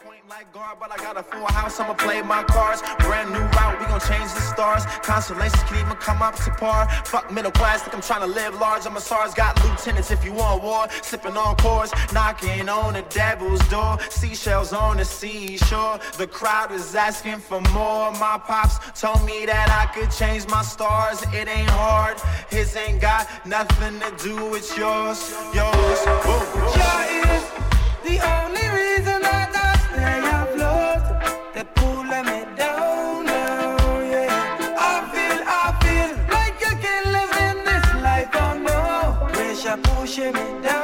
Point like guard, but I got a full house, I'ma play my cards. Brand new route, we gon' change the stars. Constellations can even come up to par. Fuck middle class, think I'm trying to live large. I'm a SARS, got lieutenants if you want war. Sipping on cores, knocking on the devil's door. Seashells on the seashore, the crowd is asking for more. My pops told me that I could change my stars. It ain't hard, his ain't got nothing to do with yours. Yours, Jah is the only reason that I stay afloat. They pulling me down now, yeah. I feel like you can live in this life, oh no. Pressure pushing me down.